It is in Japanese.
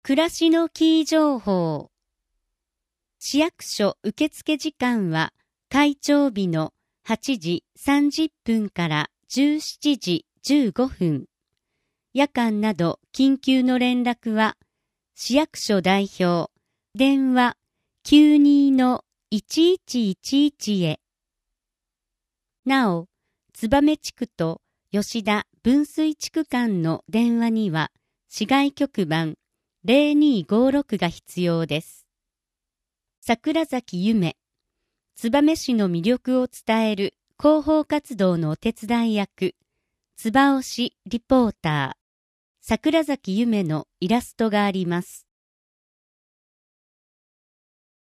暮らしのキー情報。市役所受付時間は開庁日の8時30分から17時15分。夜間など緊急の連絡は市役所代表電話 92-1111 へ。なお、燕地区と吉田分水地区間の電話には市外局番0256が必要です。桜崎夢、燕市の魅力を伝える広報活動のお手伝い役、つばおしリポーター、桜崎夢のイラストがあります。